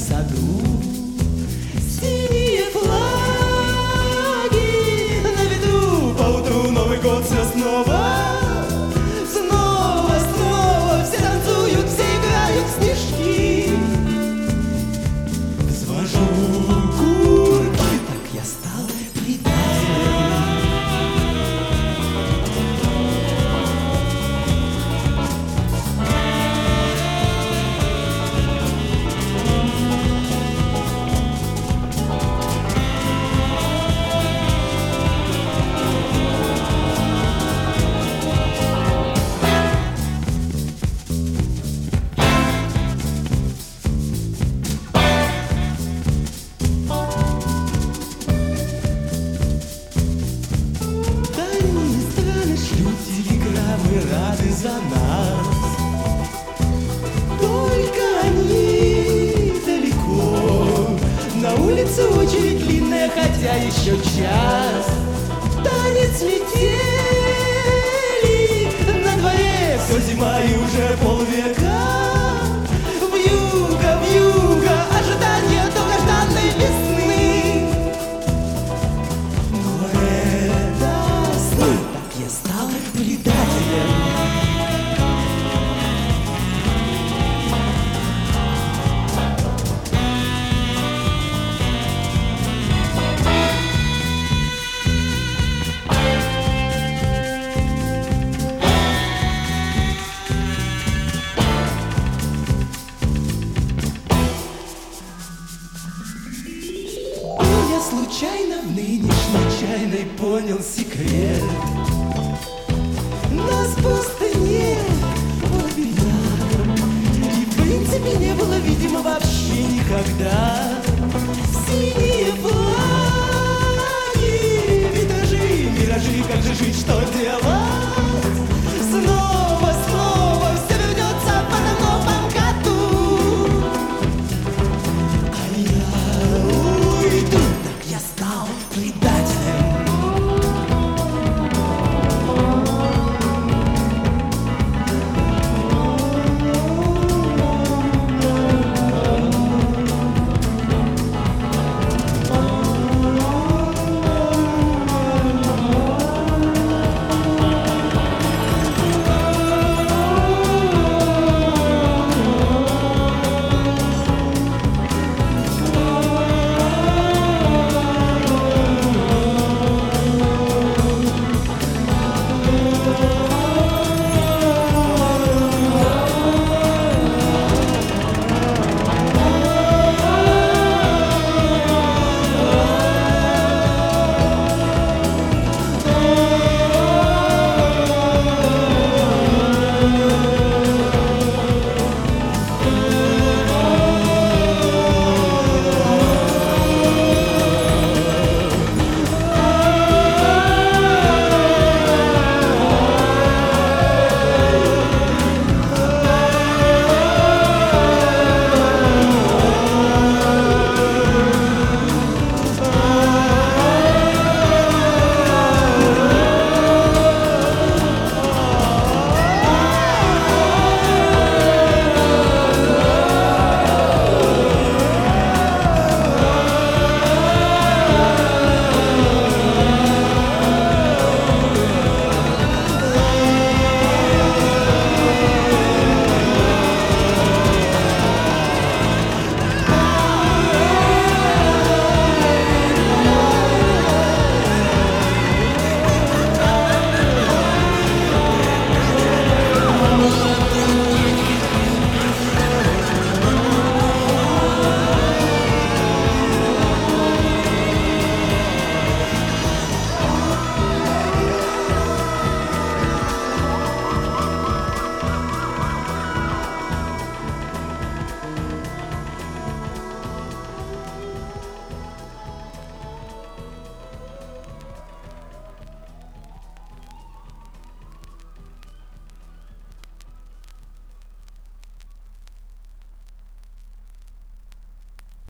саду. Синие флаги на виду, поутру Новый год все снова. Снова, снова все танцуют, все играют в снежки. Взвожу курки, так я стал предателем. Мы рады за нас, только они далеко. На улице очередь длинная, хотя еще час. Танец метели, на дворе все зима и уже полвека. Вьюга, вьюга, ожидание долгожданной весны. Но это сны, так я стал предателем. Я случайно в нынешней чайной понял секрет. Нас пусто